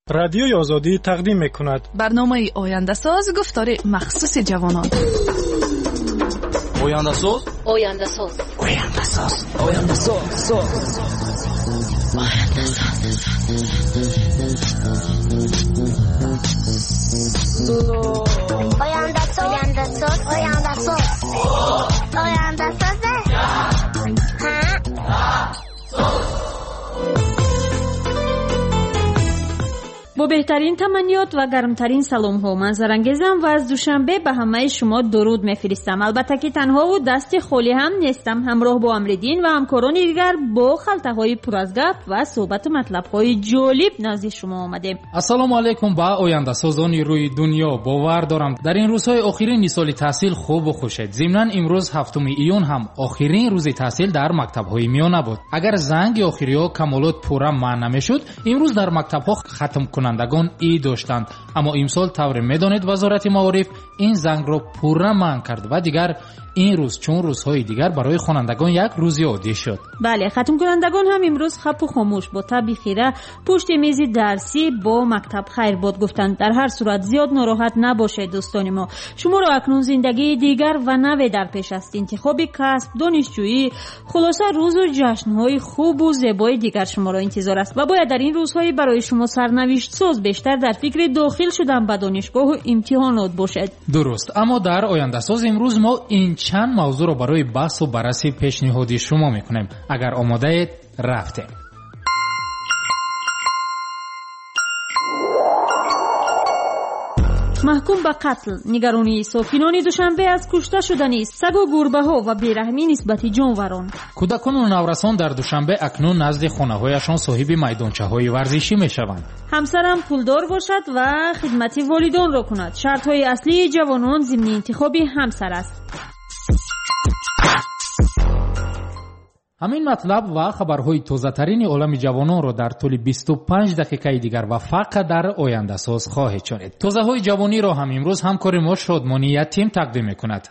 رادیوی آزادی تقدیم می‌کند برنامه آینده ساز گفتار مخصوص جوانان. آینده ساز آینده ساز آینده ساز آینده ساز آینده ساز آینده ساز آینده ساز آینده ساز با بهترین تمنیات و گرمترین سلام ها من زرنگیزم و از دوشنبه به همه شما درود میفرستم. البته که تنها و دست خالی هم نیستم، همراه با امردین و همکاران دیگر با خلطه های پر از گپ و صحبت و مطلب های جالب نزد شما آمدیم. السلام علیکم با آینده سازان روی دنیا. باور دارم در این روزهای آخرین سال تحصیل خوب و خوشید. ضمن امروز 7 ایون هم آخرین روز تحصیل در مکتب های میانه بود. اگر زنگ آخری ها کمالات پورا معنی نمیشد، امروز در مکتب ها ختم کنندگان ای داشتند، اما امسال طور میدانید وزارت معارف این زنگ را پورا منع کرد و دیگر این روز چون روزهای دیگر برای خوانندگان یک روزی عادی شد. بله، ختم کنندگان هم امروز خپ و خاموش با تب خیره پشت میز درسی با مکتب خیر باد گفتند. در هر صورت زیاد ناراحت نباشید دوستان ما. شما را اکنون زندگی دیگر و نوی در پیش است، انتخاب کسب، دانشجویی، خلاصه روز و جشنهای خوب و زیبای دیگر شما را انتظار است و باید در این روزهای برای شما سرنوشت ساز بیشتر در فکر داخل شدن به دانشگاه و امتحانات باشد. درست، اما در آینده ساز امروز ما این چند موضوع را برای بحث و بررسی پیشنهادی شما میکنیم. اگر آماده اید رفتیم. محکوم به قتل، نگرانی ساکنان دوشنبه از کشته شدن سگ و گربه ها و بیرحمی نسبت جانوران. کودکان و نورسان در دوشنبه اکنون نزد خانه هایشان صاحب میدانچه های ورزشی می شوند. همسرم پولدار باشد و خدمت والدان را کند. شرط های اصلی جوانان ضمن انتخاب همسر است. همین مطلب و خبرهای تازه‌ترین عالم جوانان را در طول 25 دقیقه دیگر و فقط در آینده ساز خواهید شنید. تازه‌های جوانی را هم امروز همکار ما شادمانی یتیم تقدیم می‌کند.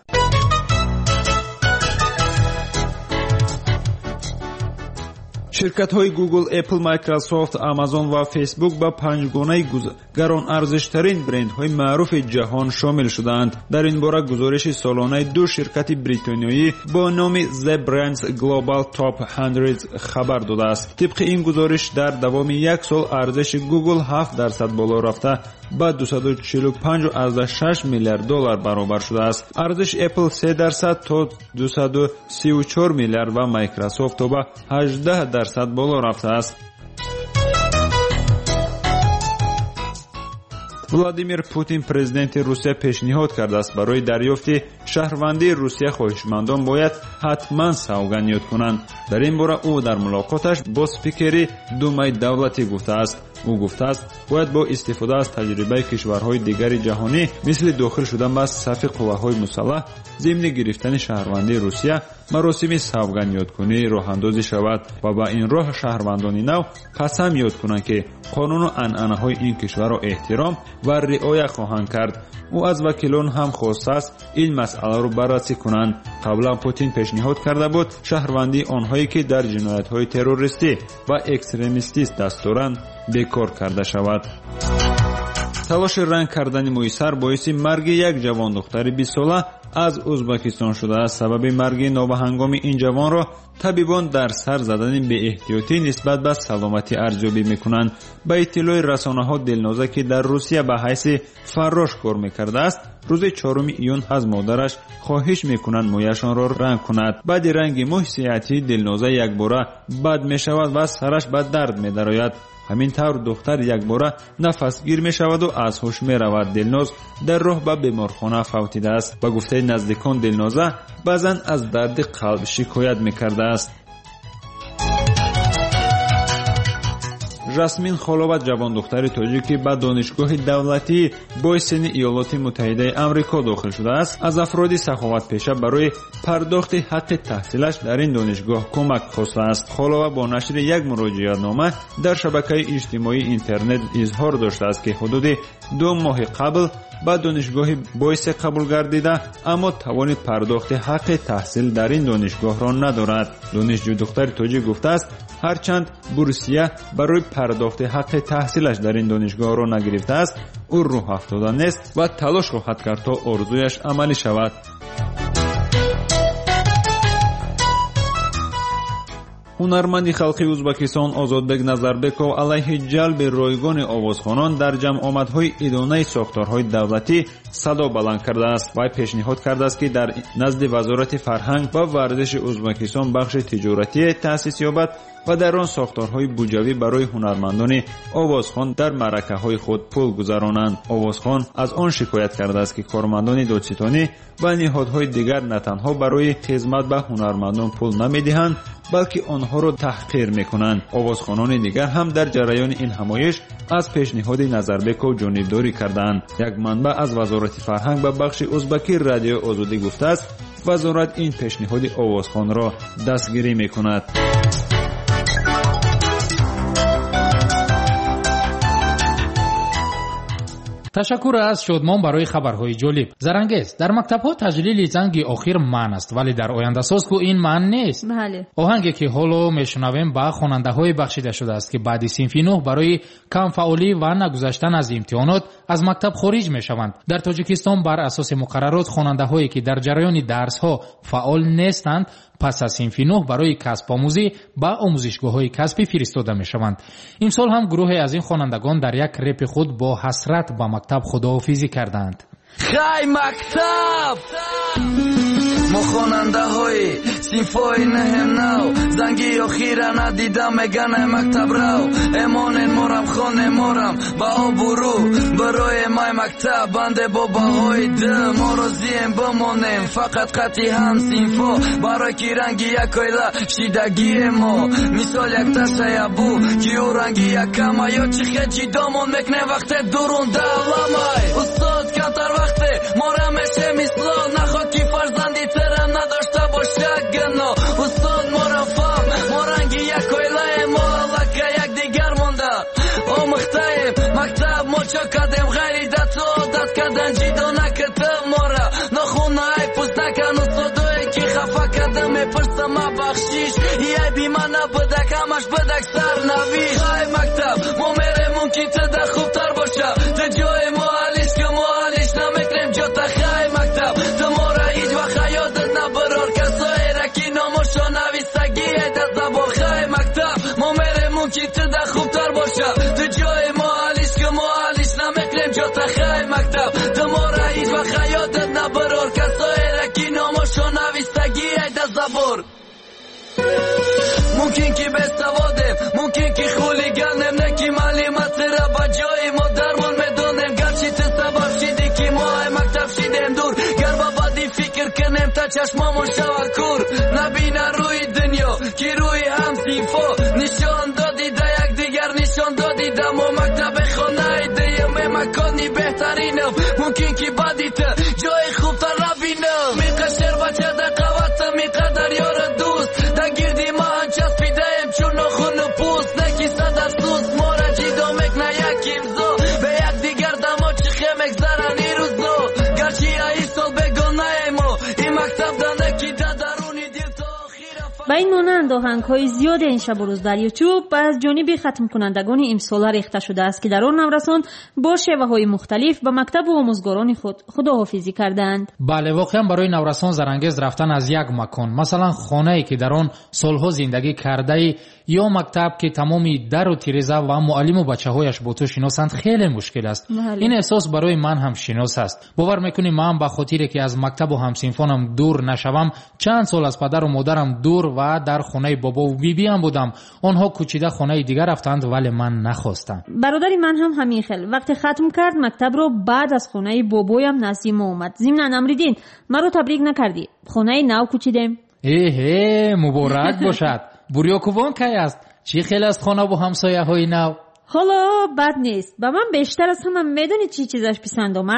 شرکت‌های گوگل، اپل، مایکروسافت، آمازون و فیسبوک با 5 گونه گران ارزش‌ترین برندهای معروف جهان شامل شدند. در این باره گزارش سالانه دو شرکت بریتانیایی با نام The Brands Global Top 100 خبر داده است. طبق این گزارش در دوام یک سال ارزش گوگل 7% بالا رفته با 245.6 میلیارد دلار برابر شده است. ارزش اپل 3% تا 234 میلیارد و مایکروسافت تا با 18% بالا رفته است. ولادیمیر پوتین پرزیدنت روسیه پیشنهاد کرده است برای دریافت شهروندی روسیه خواهشمندان باید حتما سوگند کنند. در این باره او در ملاقاتش با سپیکر دومای دولتی گفته است. او گفته است باید با استفاده از تجربه کشورهای دیگر جهانی مثل داخل شدن به صف قواهای مسلح ضمن گرفتن شهروندی روسیه مراسم سوگند یادکنی راه اندازی شود و با این راه شهروندان نو قسم یاد کنند که قانون و عنعنه‌های این کشور را احترام و رعایت خواهند کرد. او از وکیلان هم خواسته است این مسئله را بررسی کنند. قبلا پوتین پیشنهاد کرده بود شهروندی آنهایی که در جنایت‌های تروریستی و اکستریمیستی دست دارند بیکار کرده شود. تلاش رنگ کردن موی سر باعث مرگ یک جوان دختر 20 ساله از ازبکستان شده است. سبب مرگ نابهنگام این جوان را طبیبان در سر زدن به احتیاطی نسبت به سلامتی ارزیابی میکنند. به اطلاع رسانه‌ها دلنازه که در روسیه به حیث فراش کار میکرده است روز 4 ایون از مادرش خواهش میکنند مویشان را رنگ کند. بعد رنگ موی صحتی دلنازه یک باره بد میشود و سرش به درد میدراید. همین طور دختر یک باره نفس گیر می شود و از هوش می رود. دلناز در راه به بیمارخانه فوتیده است. با گفته نزدیکان دلنازه بعضن از درد قلب شکایت می کرده است. رسمین خالوت جوان دختر تاجیکی به دانشگاه دولتی بایسن ایالات متحده آمریکا داخل شده است. از افراد سخاوت پیشه برای پرداخت حق تحصیلش در این دانشگاه کمک خواسته است. خالوت با نشر یک مراجعه نامه در شبکه اجتماعی اینترنت اظهار داشته است که حدود 2 ماه قبل به دانشگاه بایس قبول گردیده اما توان پرداخت حق تحصیل در این دانشگاه را ندارد. دانشجو دختر تاجیک گفته است هرچند بورسیه برای پرداخت حق تحصیلش در این دانشگاه را نگرفته است، او روح افزوده نیست و تلاش خواهد کرد تا آرزویش عملی شود. ҳунарманди халқи ӯзбекистон озодбек назарбеков алайҳи ҷалби ройгони овозхонон дар ҷамъомадҳои идонаи сохторҳои давлатӣ садо баланд кардааст. вай пешниҳод кардааст ки дар назди вазорати фарҳанг ва варзиши ӯзбекистон бахши тиҷоратие таъсис ёбад ва дар он сохторҳои буҷавӣ барои ҳунармандони овозхон дар маъракаҳои худ пул гузаронанд. овозхон аз он шикоят кардааст ки кормандони додситонӣ ва ниҳодҳои дигар на танҳо барои хизмат ба ҳунармандон пул намедиҳанд, балки онҳоро таҳқир мекунанд. овозхонони дигар ҳам дар ҷараёни ин ҳамоиш аз пешниҳоди Назарбеков ҷонибдорӣ кардаанд. як манбаъ аз вазорати фарҳанг ба бахши ӯзбекӣ радиои озодӣ гуфтааст, вазорат ин пешниҳоди овозхонро дастгирӣ мекунад. ташаккур аз шодмон барои хабарҳои ҷолиб. зарангез, дар мактабҳо таҷлили занги охир маън аст, вале дар ояндасоз ку ин маън нест. оҳанге ки ҳоло мешунавем ба хонандаҳое бахшида шудааст ки баъди синфи 9 барои камфаъолӣ ва нагузаштан аз имтиҳонот аз мактаб хориҷ мешаванд. дар тоҷикистон бар асоси муқаррарот хонандаҳое ки дар ҷараёни дарсҳо фаъол нестанд пас аз синфи 9 барои касбомӯзӣ ба омӯзишгоҳҳои касбӣ фиристода мешаванд. имсол ҳам гурӯҳе аз ин хонандагон дар як репи худ бо ҳасрат ба мактаб худоҳофизӣ карданд. хай мактаб мо хонандаҳои синфҳои неҳемнав занги охира надида меганай мактаб рав эмонен морам хоне морам ба обурӯ барои май мактаб банде бо баҳои д мо розием бимонем фақат қатъи ҳам синфҳо барои ки ранги як оила шидагие мо мисол як ташая бу ки ӯ ранги якама ё чи хел ҷидомон мекунем вақте дурун давламай устод камтар вақте мора меше мисло наход ки фарзанди терам надошта боша гано устод мора фам мо ранги як оилаем мо аллака якдигар монда омӯхтаем мактаб мо чо кардем ғайри дату одат кардан ҷидо накардам мора нохунаай пӯст накан устодое ки хафа кардам мепурсам ма бахшиш яйби ма набудак ҳамаш будак сарнавиш хай мактаб мо мерем мумкин туда хубтар боша ту ҷои мо алиш ки мо алиш намекунем ҷота хай мактаб ту мора ҳеҷ вақт ҳаётат набарор касоера ки номошо навистагӣ айда забор хай мактаб мо мерем мумкин туда хубтар боша ту ҷои мо алиш ки мо алиш намекунем ҷота хай мактаб ту мора ҳеҷ вақт ҳаётат набарор касоера ки номошо навистагӣ айда забор мумкин ки бесаводем мумкин ки хулиганем не ки маълиматира ба ҷои мо дармон медонем гарчи ту сабаб шиди ки мо ай мактаб шидем дур гар ба бадӣ фикр кунем та чашмомон шава кур набина рӯи дунё ки рӯи ҳам синфҳо нишон доди да якдигар нишон доди да мо мактабе хонаи дуюме макони беҳтаринам мумкин ки баъди ту ҷои хубтар набинам миқашер бачада қавата миқадар ёра дӯст да гирди маҳан часпидаем чун нохуну пӯст не ки садар суст мора ҷидо мекна як имзо бе якдигар дамо чи хе мегзаран и рӯзно гарчи аи сол бегонаем мо ин мактабда не ки да даруни дил то охира ба ин монанд оҳангҳои зиёде ин шабу рӯз дар ютуб аз ҷониби хатмкунандагони имсола рехта шудааст ки дар он наврасон бо шеваҳои мухталиф ба мактабу омӯзгорони худ худоҳофизӣ карданд. бале, воқеан барои наврасон зарангез рафтан аз як макон, масалан хонае ки дар он солҳо зиндагӣ кардаӣ ё мактаб ки тамоми дару тиреза ва муалlimу бачаҳояш бо ту шиносанд хеле мушкил аст. ин эҳсос барои ман ҳам шинос аст. бовар мекунӣ ман ба хотире ки аз мактабу ҳамсинфонам дур нашавам чанд сол аз падару модарам дур ва дар хонаи бобову бибиам будам. онҳо кӯчида хонаи дигар рафтанд вале ман нахостам. бародари ман ҳам ҳамин хел вақте хатм кард мактабро баъд аз хонаи бобоям назди мо омад. зимнан амридин маро табрик накардӣ, хонаи нав кӯчидем. муборак бошад. бурёкувон кай аст? чӣ хел аст хонаву ҳамсояҳои нав? ҳоло бад нест. ба ман бештар аз ҳама медонӣ чӣ чизаш писанд омад?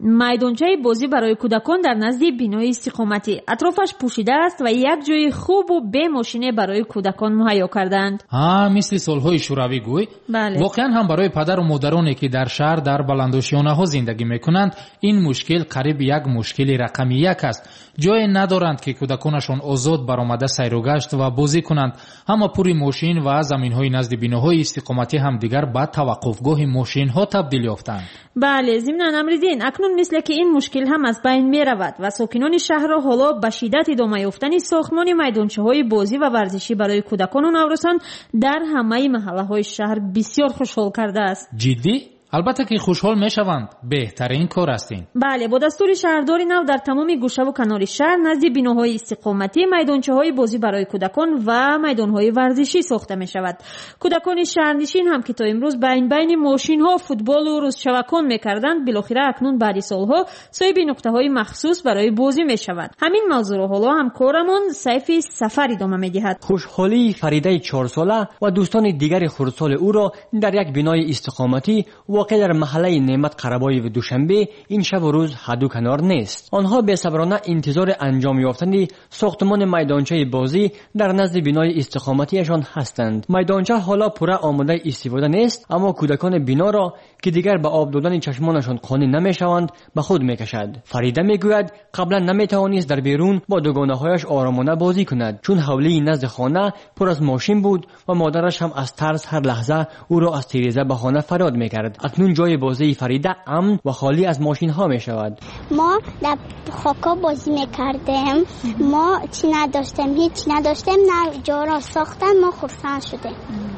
майдончаи бозӣ барои кӯдакон дар назди бинои истиқоматӣ атрофаш пӯшида аст ва як ҷои хубу бемошине барои кӯдакон муҳайё кардаанд. мисли солҳои шӯравӣ гӯй. воқеан ҳам барои падару модароне ки дар шаҳр дар баландошиёнаҳо зиндагӣ мекунанд ин мушкил қариб як мушкили рақами як аст. ҷое надоранд ки кӯдаконашон озод баромада сайругашт ва бозӣ кунанд. ҳама пури мошин ва заминҳои назди биноҳои истиқоматӣ ҳам дигар ба таваққуфгоҳи мошинҳо табдил ёфтанд. бале, зимнан Амридин, акнун мисле ки ин мушкил ҳам аз байн меравад ва сокинони шаҳрро ҳоло ба шиддат идома ёфтани сохтмони майдончаҳои бозӣ ва варзишӣ барои кӯдакону наврӯсон дар ҳамаи маҳаллаҳои шаҳр бисёр хушҳол кардааст. ҷиддӣ? албатта ки хушҳол мешаванд. беҳтарин кор аст ин. бале, бо дастури шаҳрдори нав дар тамоми гӯшаву канори шаҳр назди биноҳои истиқоматӣ майдончаҳои бозӣ барои кӯдакон ва майдонҳои варзишӣ сохта мешавад. кӯдакони шаҳрнишин ҳам ки то имрӯз байни мошинҳо футболу рӯзшавакон мекарданд, билохира акнун баъди солҳо соҳиби нуқтаҳои махсус барои бозӣ мешаванд. ҳамин мавзӯъро ҳоло ҳамкорамон Сайфи Сафар идома медиҳад. хушҳолии Фаридаи 4 сола ва дӯстони дигари хурдсоли ӯро дар як бинои истиқоматӣ واقع در محله نعمت قربای و دوشنبه این شب و روز حدو کنار نیست. آنها بی‌صبرانه انتظار انجام یافتن ساختمان میدانچه بازی در نزد بینای استقامتیشان هستند. میدانچه حالا پوره آماده استفاده نیست، اما کودکان بینا را که دیگر به آب دادن چشمانشان قانع نمیشوند به خود میکشد. فریده میگوید قبلا نمیتوانست در بیرون با دوگانه‌هایش آرامانه بازی کند، چون حوله نزد خانه پر از ماشین بود و مادرش هم از ترس هر لحظه او را از تیریزه به خانه فرار میکرد. اکنون جای بازی فریده امن و خالی از ماشین ها میشود. ما در خاکا بازی میکردیم، ما چی نداشتیم، هیچ نداشتیم، نه جا را ساختن، ما خرسند شدیم.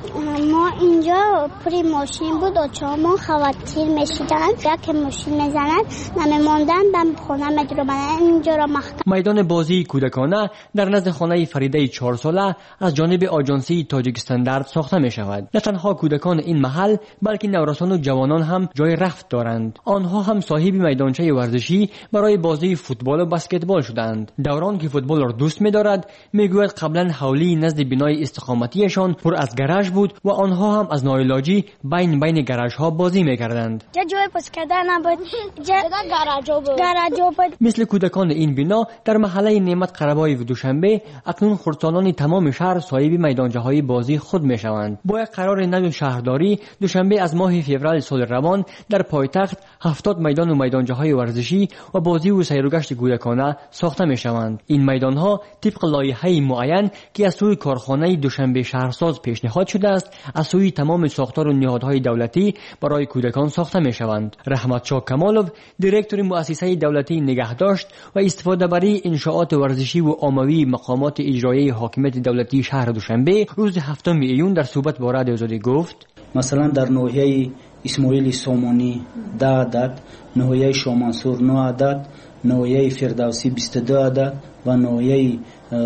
ما اینجا پری ماشین بود و ما خواتیر میشیدن، که ماشین میزنن نمیموندن، دم خونه میدروبن اینجا را محکم. میدان بازی کودکانه در نزد خانه فریده 4 ساله از جانب آژانسی تاجیک استاندارد ساخته می شود. نه تنها کودکان این محل بلکه نورسان و جوانان هم جای رفت دارند. آنها هم صاحب میدانچه ورزشی برای بازی فوتبال و بسکتبال شدند. دوران که فوتبال را دوست می‌دارد میگوید قبلا حولی نزد بینای استقامتیشان پر از گراژ بود و آنها هم از ناعلاجی بین گراژها بازی می‌کردند. جای پس کردن نبود، گراژ بود. مثل کودکان این بنا در محله نعمت قربای و دوشنبه اکنون خردسالان تمام شهر صاحب میدانچه‌های بازی خود می‌شوند. با قرار نو شهرداری دوشنبه از ماه فوریه سال روان در پایتخت 70 میدان و میدانچه‌های ورزشی و بازی و سیروگشت کودکانه ساخته می‌شوند. این میدان‌ها طبق لایحه معین که از سوی کارخانه دوشنبه شهرساز پیشنهاد شده است، از سوی تمام ساختار و نهادهای دولتی برای کودکان ساخته می‌شوند. رحمتشاه کمالوف، دیرکتور مؤسسه دولتی نگهداشت و استفاده بری انشاءات ورزشی و عمومی مقامات اجرایی حاکمیت دولتی شهر دوشنبه روز 7 ایون در صحبت با رادیو آزادی گفت: مثلا در ناحیه اسماعیل سامانی 10 عدد، ناحیه شامنصور 9 عدد، ناحیه فردوسی 22 عدد و ناحیه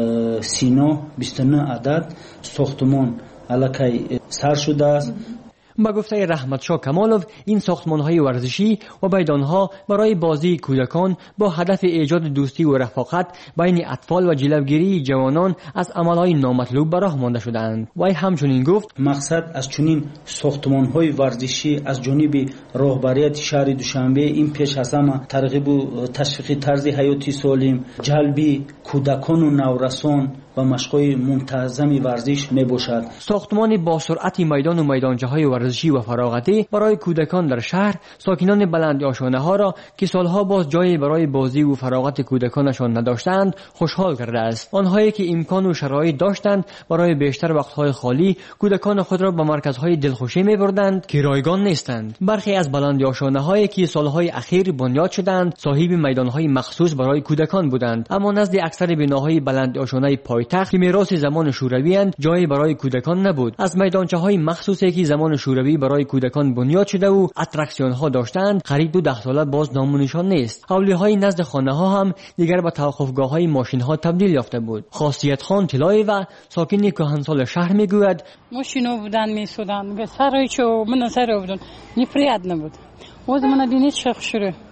سینا 29 عدد ساختمان الکی سر شده است. با گفته رحمتشاه کمالوف این ساختمان‌های ورزشی و میدان‌ها برای بازی کودکان با هدف ایجاد دوستی و رفاقت بین اطفال و جلوگیری جوانان از عمل‌های نامطلوب به راه مانده شده‌اند. وی همچنین گفت مقصد از چنین ساختمان‌های ورزشی از جانب راهبریت شهر دوشنبه این پیش از همه ترغیب و تشویق طرز حیاتی سالم، جلب کودکان و نورسان و مشق‌های منتظم ورزش میباشد. ساختمان با سرعت میدان و میدانچه‌های ورزشی و فراغتی برای کودکان در شهر ساکنان بلند آشانه‌ها را که سالها باز جایی برای بازی و فراغت کودکانشان نداشتند خوشحال کرده است. آنهایی که امکان و شرایط داشتند برای بیشتر وقت‌های خالی کودکان خود را به مرکزهای دلخوشی می‌بردند که رایگان نیستند. برخی از بلند آشانه‌هایی که سالهای اخیر بنیاد شدند صاحب میدان‌های مخصوص برای کودکان بودند، اما نزد اکثر بناهای بلند آشانه پایتخت که میراث زمان شوروی اند جایی برای کودکان نبود. از میدانچه‌های مخصوصی که زمان شوروی برای کودکان بنیاد شده و اتراکسیون‌ها داشتند قریب 10 ساله باز نام و نشان نیست. حولی‌های نزد خانه‌ها هم دیگر به توقفگاه‌های ماشین‌ها تبدیل یافته بود. خاصیت خان طلایی و ساکن کهنسال شهر میگوید ماشینا بودن میسودن به سرای چو من سر بودن نفریاد نبود. وز من بینید شخ شروع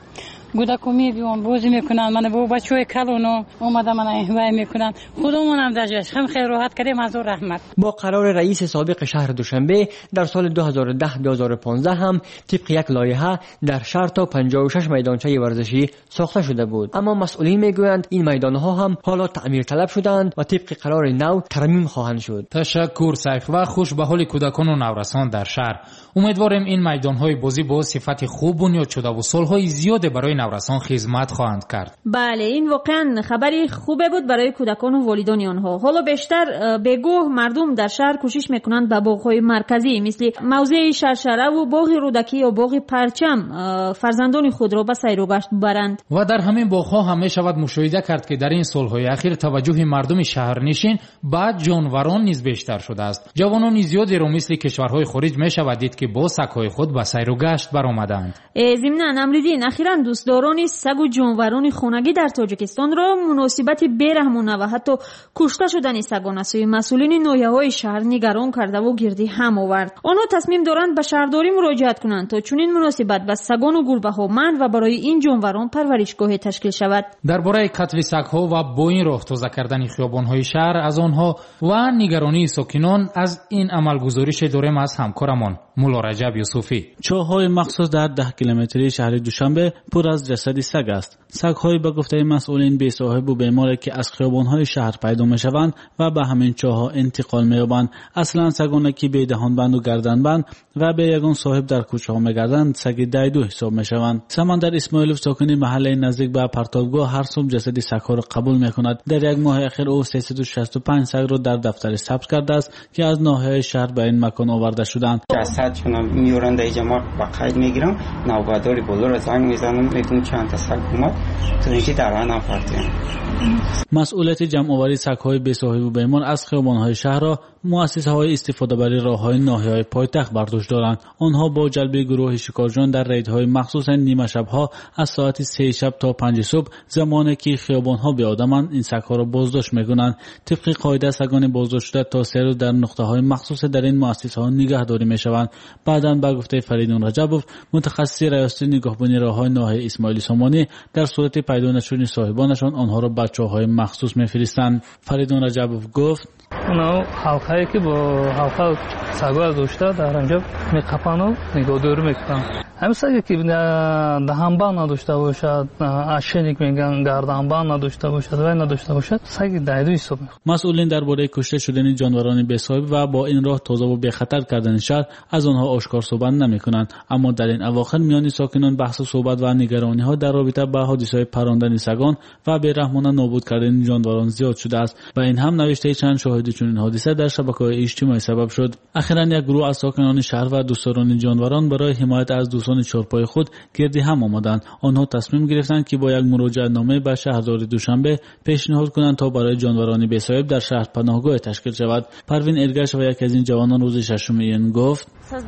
گودکو میبیون بازی میکنن، من با بچهای کلونو اومدم من وای میکنن. خودمون هم درجاش هم خیر راحت کردیم از رحمت. با قرار رئیس سابق شهر دوشنبه در سال 2010-2015 هم طبق یک لایحه در شهر تا 56 میدانچه ورزشی ساخته شده بود، اما مسئولین میگویند این میدانها هم حالا تعمیر طلب شدند و طبق قرار نو ترمیم خواهند شد. تشکر سیف و خوش به حال کودکان و نورسان در شهر. امیدواریم این میدانهای بازی با صفت خوب بنیاد شده و سالهای زیاد برای نورسان خدمت خواهند کرد. بله، این واقعا خبری خوبه بود برای کودکان و والدین آنها. حالا بیشتر بگوه مردم در شهر کوشش میکنند به باغ‌های مرکزی مثل موزه شرشره و باغ رودکی یا باغ پرچم فرزندان خود را به سیر و گشت ببرند. و در همین باغ‌ها هم میشود مشاهده کرد که در این سالهای اخیر توجه مردم شهرنشین به جانوران نیز بیشتر شده است. جوانان زیادی را مثل کشورهای خارج میشود دید که با سگ‌های خود به سیر و گشت برآمدند. ضمناً امریدین اخیراً دوستداران سگ و جانوران خانگی در تاجیکستان را مناسبت بیرحمانه و حتی کشته شدن سگان از سوی مسئولین ناحیه‌های شهر نگران کرده و گردی هم آورد. آنها تصمیم دارند به شهرداری مراجعت کنند تا چنین مناسبت به سگان و گوربهامند و برای این جانوران پرورشگاه تشکیل شود. درباره قتل سگ‌ها و با این راه تازه کردن خیابان‌های شهر از آنها و نگرانی ساکنان از این عمل گزارش داریم از همکارمان مولا رجب یوسفی. چاه‌های مخصوص در 10 کیلومتری شهر دوشنبه پر از جسد سگ است. سگ‌های به گفته مسئولین بی‌صاحب و بیماری که از خیابان‌های شهر پیدا می‌شوند و به همین چاه‌ها انتقال می‌یابند. اصلاً سگانی که بی دهانبند و گردنبند و به یگان صاحب در کوچه‌ها می‌گردند سگ دیدو حساب می‌شوند. سمندر اسماعیلوف ساکن محله نزدیک به پرتابگاه هر صبح جسد سگ‌ها را قبول می‌کند. در یک ماه اخیر او 365 سگ را در دفتر ثبت کرده است که از ناحیه شهر به این مکان آورده شدند. جسدشون میورن در اینجا، ما با قید میگیرم، نوباداری بالا را زنگ میزنم، میگم چند تا سگ اومد تو اینجا در آن آوردیم. مسئولیت جمع آوری سگ‌های بی‌صاحب و بیمار از خیابان‌های شهر را مؤسسه‌های استفاده بر راه‌های ناحیه‌های پایتخت بر دوش دارند. آنها با جلب گروه شکارجویان در ریدهای مخصوص نیمه شب‌ها از ساعت 3 شب تا 5 صبح زمانی که خیابان‌ها بی‌آدم‌اند این سگ‌ها را بازداشت می‌کنند. طبق قاعده سگان بازداشت شده تا 3 روز در نقطه‌های مخصوص در این مؤسسه‌ها نگهداری می‌شوند. بعداً به گفته فریدون رجبوف متخصص ریاست نگهبانی راه‌های ناحیه اسماعیل سامانی در صورت پیدا نشدن صاحبانشان آنها را به چاه‌های مخصوص می‌فرستند. فریدون رجبوف گفت اونا حلقه‌ای که با حلقه سگا داشته در اینجا می‌قپن و نگهداری می‌کنن. همین سگی که دهانبند نداشته باشد، اشنیک میگن گردنبند نداشته باشد و نداشته باشد سگ دیدو حساب می‌کنه. مسئولین درباره کشته شدن جانوران بی‌صاحب و با این راه تازه و بی‌خطر کردن شهر از آنها آشکار صحبت نمی‌کنند، اما در این اواخر میان ساکنان بحث و صحبت و نگرانی‌ها در رابطه با حادثه‌های پراندن سگان و بی‌رحمانه نابود کردن جانوران زیاد شده است. با این هم نوشته چند شاهد چنین حادثه در شبکه‌های اجتماعی سبب شد. اخیراً یک گروه از ساکنان شهر و دوستداران جانوران برای حمایت از دوستان چارپای خود گردی هم آمدند. آنها تصمیم گرفتند که با یک مراجعه نامه به شهرداری دوشنبه پیشنهاد کنند تا برای جانوران بی‌صاحب در شهر پناهگاه تشکیل شود. پروین ارگش و یکی از این جوانان روز 6 این گفت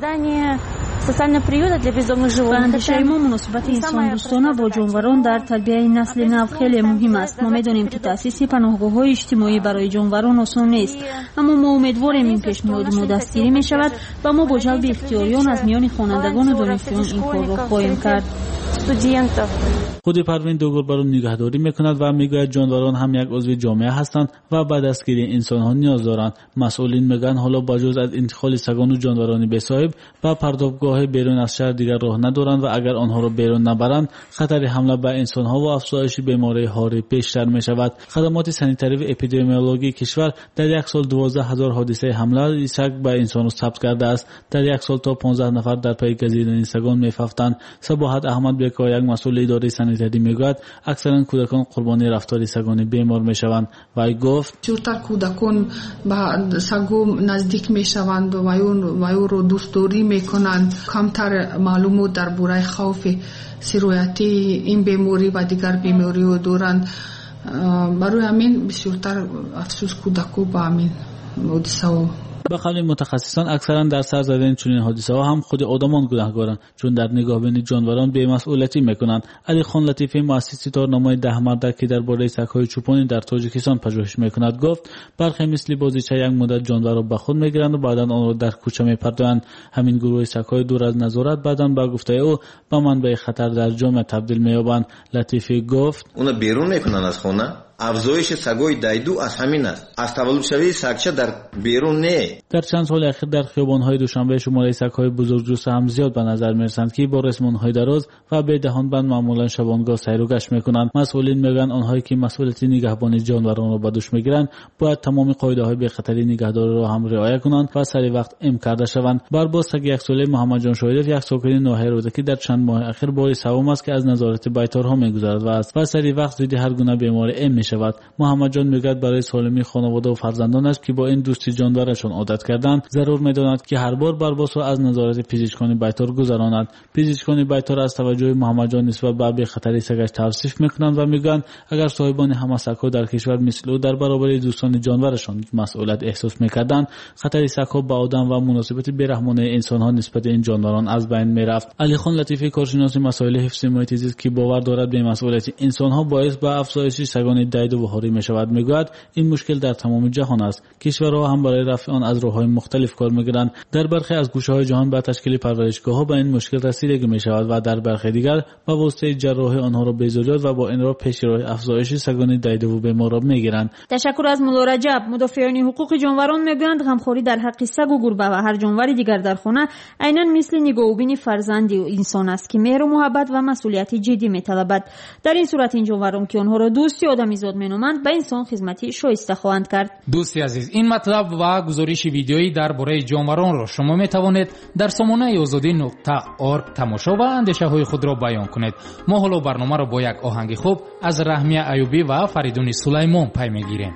اندیشه ما مناسبت انسان دوستانه با جانوران در تربیت نسل نو خیلی مهم است. ما می‌دانیم که تأسیس پناهگاه‌های اجتماعی برای جانوران آسان نیست، اما ما امیدواریم این پیشنهاد ما دستگیری می‌شود و ما با جلب اختیاریان از میان خوانندگان و دانشجویان این کار را خواهیم کرد. خود پروین دوگل نگهداری میکند و میگوید جانوران هم یک عضو جامعه هستند و به دستگیری انسان‌ها نیاز دارند. مسئولین میگن حالا با جز از انتقال سگان و جانوران بی‌صاحب و پرتابگاه بیرون از شهر دیگر راه ندارند و اگر آنها را بیرون نبرند خطر حمله به انسان‌ها و افزایش بیماری هاری بیشتر میشود. خدمات سانیتری و اپیدمیولوژی کشور در یک سال 12000 حادثه حمله سگ به انسان ثبت کرده است. در یک سال تا 15 نفر در پی گزیدن سگان می‌افتند. صباحت احمد بیکا یک مسئول اداره سانیتری میگوید اکثرا کودکان قربانی رفتار سگان بیمار میشوند. وی گفت جورتر کودکان به سگو نزدیک میشوند و او رو دوستداری میکنند. کمتر معلومات درباره خوف سرایتی این بیماری و دیگر بیماری رو دارند. برای همین بسیارتر افسوس کودکو با همین حادثه به قول متخصصان اکثرا در سر زدن چنین حادثه ها هم خود آدمان گناهکارند، چون در نگاهبینی جانوران بی‌مسئولیتی میکنند. علی خان لطیفی مؤسس تورنمای 10 مردک که درباره سگ‌های چوپانی در تاجیکستان پژوهش میکند گفت برخی مثل بازیچه یک مدت جانور را به خود میگیرند و بعدا آن را در کوچه میپرتند. همین گروه سگ‌های دور از نظارت بعدا به گفته او به منبع خطر در جامعه تبدیل می‌یابند. لطیفی گفت اونا بیرون میکنن از خونه. افزایش سگای دایدو از همین است. از تولد شوی سگچه در بیرون نه. در چند سال اخیر در خیابان‌های دوشنبه شماره سگ‌های بزرگجوسه هم زیاد به نظر می‌رسند که با رسم‌های دراز و به دهانبند معمولاً شبانگاه سیر و گشت می‌کنند. مسئولین میگن آنهایی که مسئولیت نگهبانی جانوران را به دوش می‌گیرند باید تمام قاعده‌های بی‌خطری نگهداری را هم رعایت کنند و سری وقت امکان شوند. برباز سگ یک ساله محمد جان شایدر یک ساکن ناحیه رودکی در چند ماه اخیر باری سوم است که از نظارت بیطارها می‌گذرد و سری وقت زیر هر گونه بیماری شود. محمد جان میگوید برای سالمی خانواده و فرزندانش که با این دوستی جانورشان عادت کردند ضرور میداند که هر بار برباس را از نظارت پزشکان بیطار گذراند. پزشکان بیطار از توجه محمد جان نسبت به بی‌خطری سگش توصیف میکنند و میگویند اگر صاحبان همه سگ‌ها در کشور مثل او در برابر دوستان جانورشان مسئولیت احساس میکردند، خطر سگ‌ها به آدم و مناسبت بی‌رحمانه انسان‌ها نسبت این جانوران از بین میرفت. علی خان لطیفی کارشناس مسائل حفظ محیط زیست که باور دارد به مسئولیت انسان‌ها باعث به افزایش سگان دید و بهاری میشود میگوید این مشکل در تمام جهان است. کشورها هم برای رفع آن از راه‌های مختلف کار میگیرند. در برخی از گوشه‌های جهان با تشکیل پرورشگاه‌ها به این مشکل رسیدگی میشود و در برخی دیگر با واسطه جراحی آنها را به ضرورت و با این راه پیش راه افزایش سگان دید و بیمار میگیرند. تشکر از مولا رجب. مدافعان حقوق جانوران میگویند غمخوری در حق سگ و گربه و هر جانور دیگر در خانه عیناً مثل نگاهبینی فرزند انسان است که مهر و محبت و مسئولیت جدی میطلبد. در این صورت این جانوران که آنها را دوستی آدمیزاد مینامند به انسان خدمتی شایسته خواهند کرد. دوستی عزیز، این مطلب و گزارش ویدیویی درباره جانوران را شما میتوانید در سامانه azadi.org تماشا و اندیشه های خود را بیان کنید. ما حالا برنامه را با یک آهنگ خوب از رحمیه ایوبی و فریدون سلیمان پی میگیریم.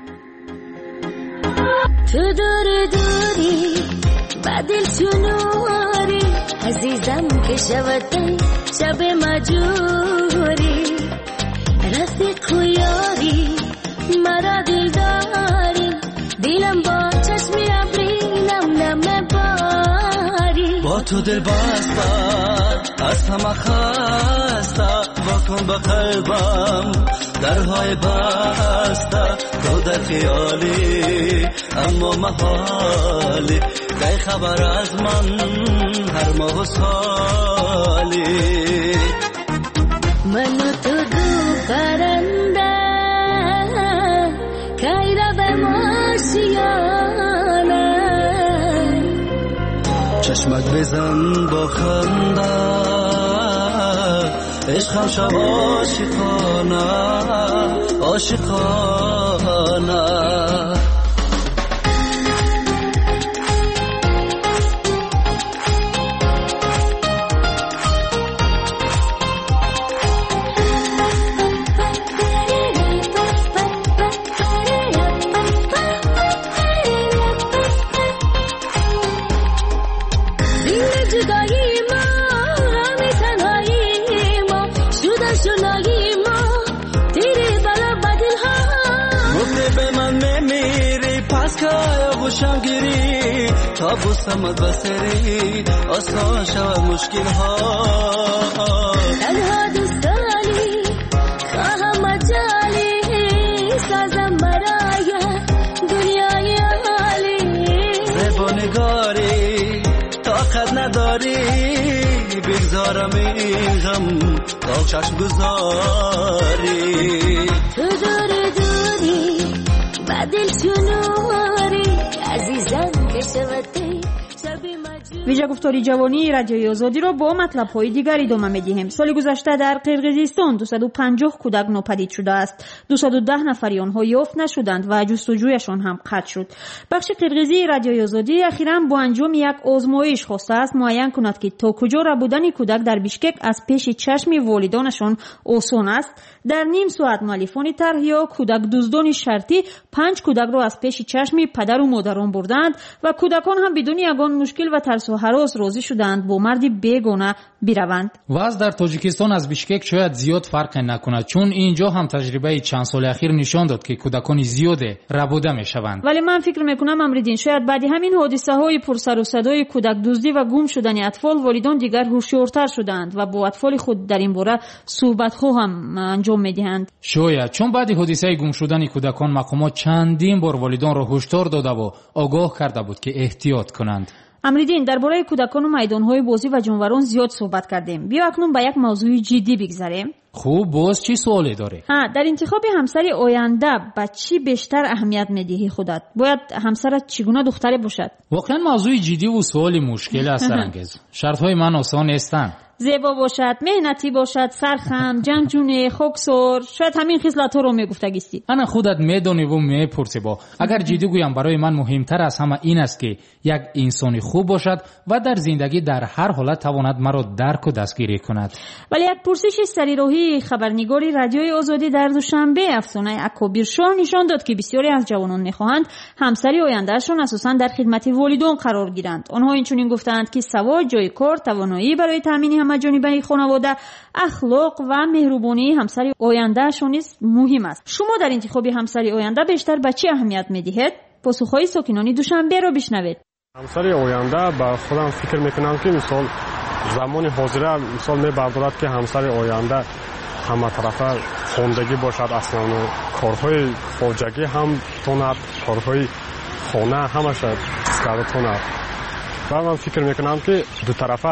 تو دوری بدل چونوری عزیزم که شوتی شب مجوری رفیق و یاری مرا دل داری دیلم با چشمی ابری نم نم باری با تو دل بسته از همه خسته واکن به قلبم درهای بسته تو در خیالی اما محالی کی خبر از من هر ماه و سالی من و تو دو پرنده کی را به ماشیانه چشمک بزن با خنده عشقم شب عاشقانه عاشقانه شمگیری تا بسمت بسری آسان شود مشکل ها تنها دوستانی خواهم مجالی سازم برای دنیای عالی زبانگاری طاقت نداری بگذارم این غم تا چشم گذاری تو دوری بدل چونوری عزیزم که شوتی ویژه گفتاری جوانی رادیوی آزادی را با مطلب‌های دیگر ادامه می‌دهیم. سال گذشته در قرقیزستان 250 کودک ناپدید شده است. 210 نفری آنها یافت نشدند و جستجویشان هم قطع شد. بخش قرقیزی رادیوی آزادی اخیراً با انجام یک آزمایش خواسته است معین کند که تا کجا ربودن کودک در بیشکک از پیش چشم والدانشان آسان است. در نیم ساعت مؤلفان طرح یا کودک دزدان شرطی 5 کودک را از پیش چشم پدر و مادران بردند و کودکان هم بدون یگان مشکل و ترس و و هراس راضی شدند با مردی بیگانه بروند. وضع در تاجیکستان از بیشکک شاید زیاد فرق نکند، چون اینجا هم تجربه چند سال اخیر نشان داد که کودکان زیاد ربوده میشوند. ولی من فکر میکنم امریدین شاید بعد همین حادثه های پر سر و صدای کودک دزدی و گم شدن اطفال والدان دیگر هوشیارتر شدند و با اطفال خود در این باره صحبت ها هم انجام میدهند. شاید چون بعد حادثه گم شدن کودکان مقامات چندین بار والدان را هشدار داده و آگاه کرده بود که احتیاط کنند. امریدین درباره کودکان و میدانهای بازی و جانوران زیاد صحبت کردیم. بیا اکنون به یک موضوع جدی بگذریم. خوب، باز چی سوالی داری؟ در انتخاب همسر آینده به چی بیشتر اهمیت میدهی خودت؟ باید همسرت چگونه دختری باشد؟ واقعا موضوع جدی و سوالی مشکل است سرانگیز. شرطهای من آسان نیستند. زیبا باشد، مهنتی باشد، سرخم، جنگجوی، خاکسار، شاید همین خصلت‌ها رو میگفتگیستی. انا خودت میدونی و میپرسی. با اگر جدی گویم برای من مهمتر از همه این است که یک انسانی خوب باشد و در زندگی در هر حالت تواند مرا درک و دستگیری کند. ولی یک پرسش سریراهی خبرنگاری رادیوی آزادی در دوشنبه افسانه اکابیر شاه نشان داد که بسیاری از جوانان میخواهند همسری آیندهشان اساساً در خدمت والدان قرار گیرند. آنها اینچنین گفتند که سواد، جای کار، توانایی برای تامین همه‌جانبه خانواده، اخلاق و مهربانی همسری آیندهشان نیز مهم است. شما در انتخاب همسری آینده بیشتر به چه اهمیت میدهید؟ پاسخهای ساکنان دوشنبه را بشنوید. همسری آینده با خودم فکر میکنم که مثلا زمان حاضر مثال میبردارد که همسر آینده همه طرفه خواندگی باشد، اصلا کارهای خواجگی هم تواند، کارهای خانه همش تواند. و من فکر میکنم که دو طرفه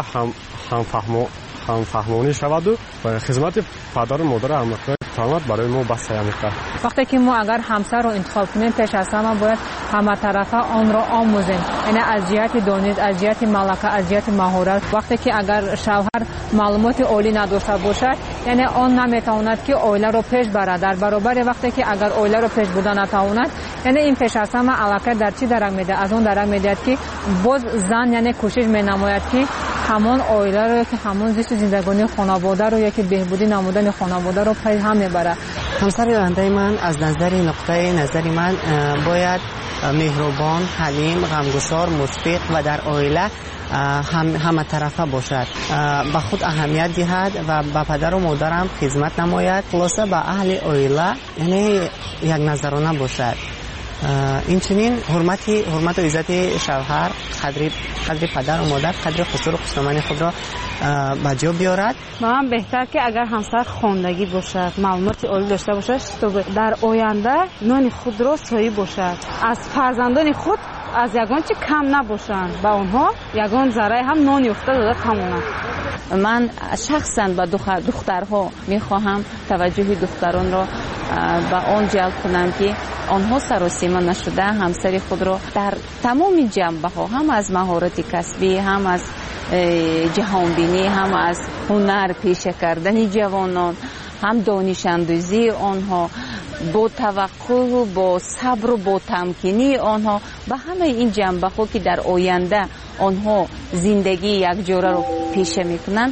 هم فهمانی شود و خدمت پدر و مادر هم تواند برای ما بسیار میکنه. وقتی که ما اگر همسر رو انتخاب کنیم پیش از همه باید همه طرفه آن را آموزیم، یعنی از جهت دانش، از جهت ملکه، از جهت مهارت. وقتی که اگر شوهر معلومات عالی نداشته باشد یعنی آن نمیتواند که عائله رو پیش ببرد. در برابر وقتی که اگر عائله رو پیش بردن نتواند یعنی این پیش از همه علاقه در چی درک میده؟ از اون درک میده که باز زن یعنی کوشش مینماید که همان عائله رو که همون زیست زندگانی خانواده رو یا که بهبودی نمودن خانواده رو پای هم میبره. همسر آینده من از نقطه نظر من باید مهربان، حلیم، غمگسار، مشفق و در عائله همه طرفه باشد. به خود اهمیت دهد و به پدر و مادرم خدمت نماید. خلاصه به اهل عائله یعنی یک نظرانه باشد. اینچنین حرمت و عزت شوهر، قدر پدر و مادر، قدر قصور و قصدامانی خود را به جا بیارد. من بهتر که اگر همسر خواندگی باشد، معلومات عالی داشته باشد تا در آینده نان خود را سایه باشد، از فرزندان خود از یگان چی کم نباشند، با آنها یگان ذره هم نان یافته داده کمونند. من شخصا با دخترها میخواهم توجه دختران را به آن جلب کنم که آنها سراسیمه نشده همسر خود را در تمام جنبه ها، هم از مهارت کسبی، هم از جهانبینی، هم از هنر پیشه کردن جوانان، هم دانش اندوزی آنها، با توقع و با صبر و با تمکینی آنها به همه این جنبه ها که در آینده آنها زندگی یک جوره رو پیشه میکنن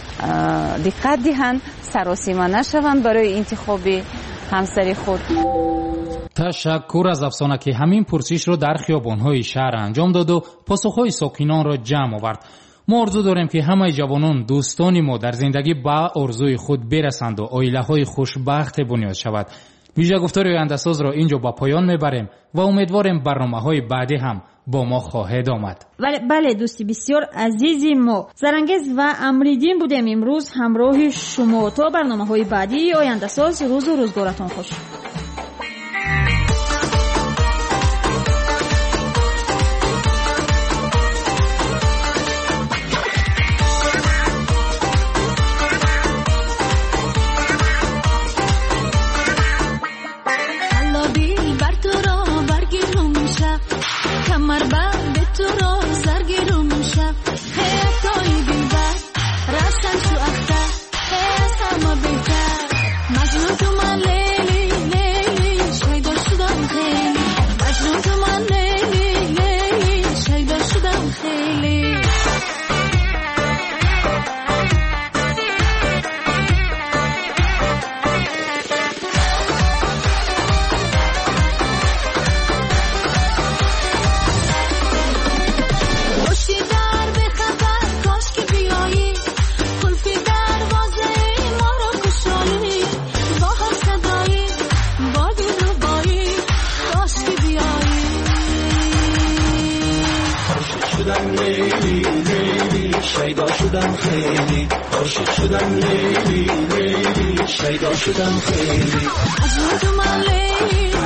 دقت دهند، سراسیمه نشوند برای انتخاب همسر خود. تشکر از افسانه که همین پرسش رو در خیابان‌های شهر انجام داد و پاسخ‌های ساکنان را جمع آورد. ما آرزو داریم که همه جوانان دوستان ما در زندگی به آرزوی خود برسند و عائله‌های خوشبخت بنیاد شود. ویژه گفتار آینده‌ساز را اینجا با پایان میبریم و امیدواریم برنامه‌های بعدی هم با ما خواهد آمد. بله دوستی بسیار عزیزی، ما زرنگز و امریدین بودیم امروز همراه شما. تا برنامه‌های بعدی آینده‌ساز، روز و روزگارتان خوش. مجنون تو من لیلی لیلی لیلی شیدا شدم خیلی عاشق شدم لیلی لیلی شیدا شدم خیلی از من لیلی